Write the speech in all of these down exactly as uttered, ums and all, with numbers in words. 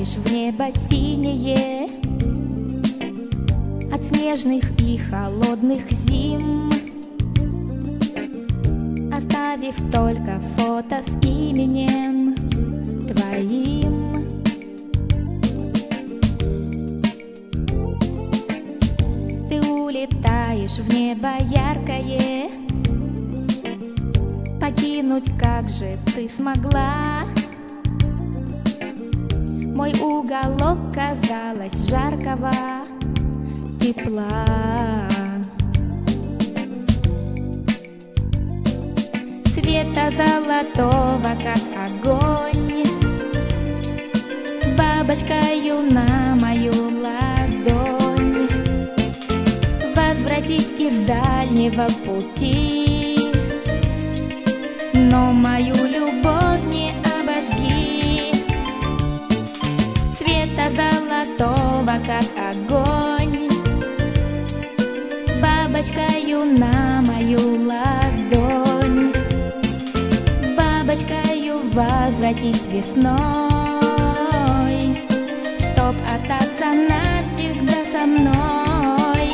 улетаешь в небо синее от снежных и холодных зим, оставив только фото с именем твоим. Ты улетаешь в небо яркое, покинуть как же ты смогла мой уголок, казалось, жаркого тепла. Света золотого, как огонь, бабочкою на мою ладонь. Возвратись из дальнего пути, но мою любовь не обожги. Света золотого, как огонь, бабочкою на мою ладонь. Бабочкою возвратись весной, чтоб остаться навсегда со мной.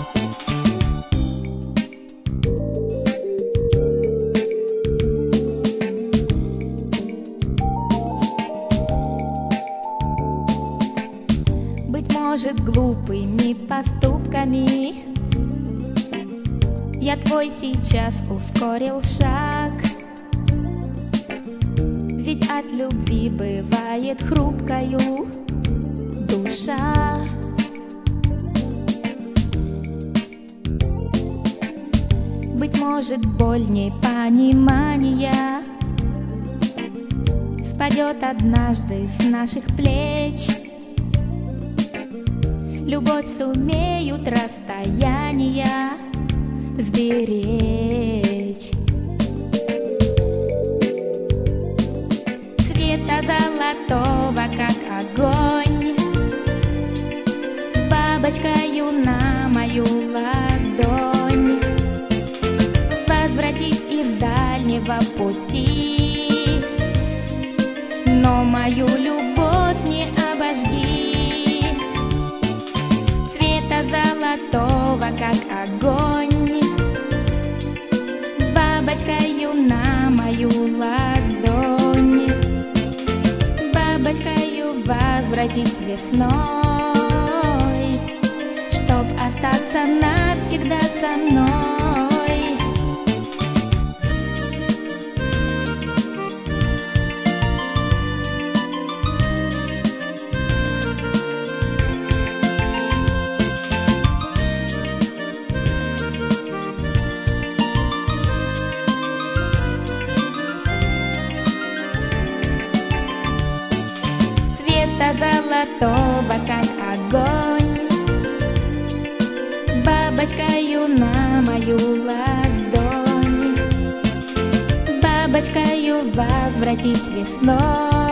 Быть может, глупыми поступками я твой сейчас ускорил шаг, ведь от любви бывает хрупкою душа. Быть может, больней понимания спадет однажды с наших плеч. Любовь сумеют расстояния сберечь. Света золотого, как огонь, бабочкою на мою ладонь. Возвратись из дальнего пути, но мою любовь не обожги. Света золотого, как огонь, бабочкою на мою ладонь. Бабочкою возвратись весной, чтоб остаться навсегда со мной. Золотого, как огонь, бабочкою на мою ладонь. Бабочкою возвратись весной,